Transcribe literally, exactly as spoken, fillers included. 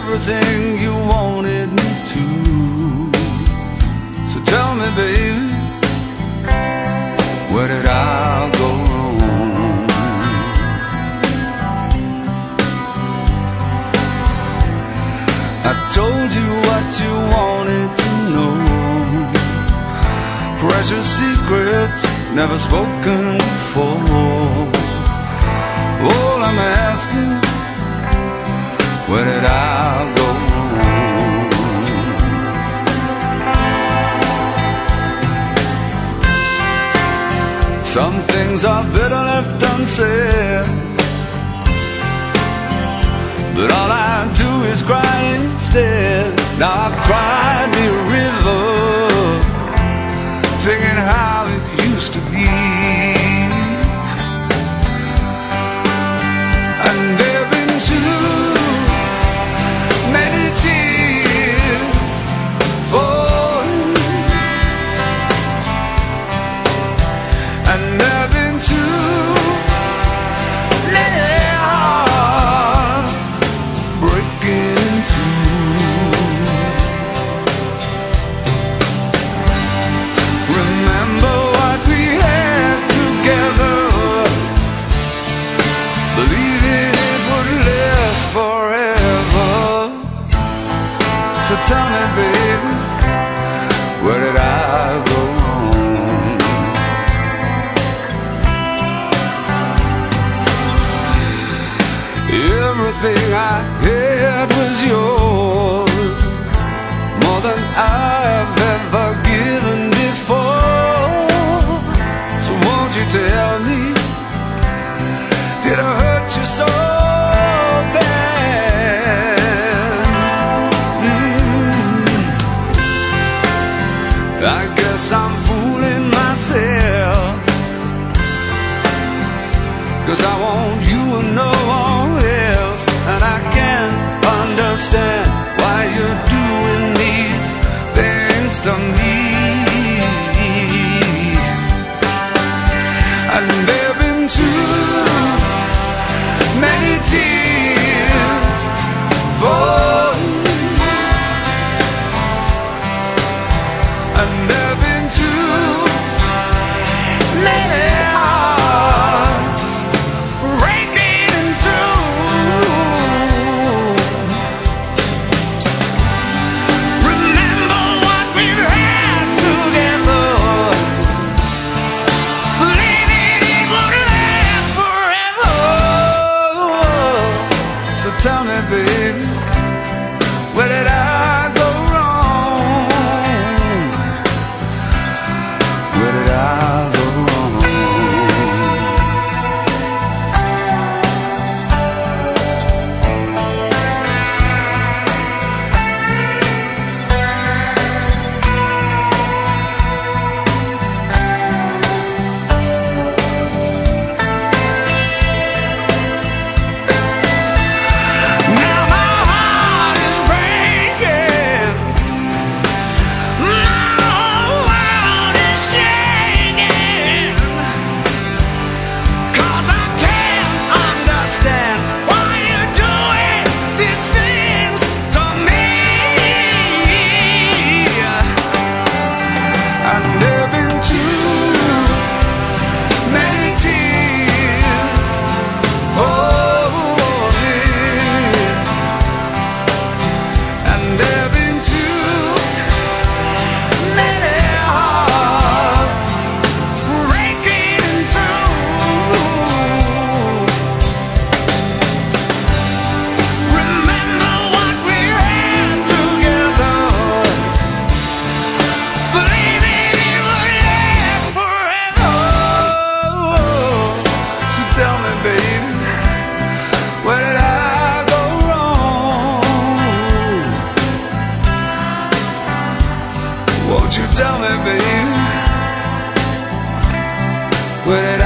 everything you wanted me to. So tell me, baby, where did I go wrong? I told you what you wanted to know, precious secrets never spoken before. All I'm asking, where did I go wrong? Some things are better left unsaid, but all I do is cry instead. Now I've cried me a river, thinking how it used to be. And there've been too many tears falling, and there've been too many hearts breaking in two. Remember what we had together, believing it would last forever. So tell me, baby, where did I go wrong? Everything I had was yours, more than I've ever given before. So won't you tell me, did I hurt you so bad? Mm. I guess I'm fooling myself, 'cause I want you and no one else, and I can't understand why you're doing these things to me. And there've been too many tears falling, and there've been too many hearts breaking in two. Remember what we've had together, believing it would last forever. So tell me, baby, where did I go wrong? Where did I go wrong? Now my heart is breaking, my whole world is shaking, 'cause I can't understand why you're doing these things to me. And there've been too many tears falling, and there've been too many hearts breaking in two. Remember what we had together, believing it would last forever. So tell me, baby, where did I go wrong? Won't you tell me, baby, where did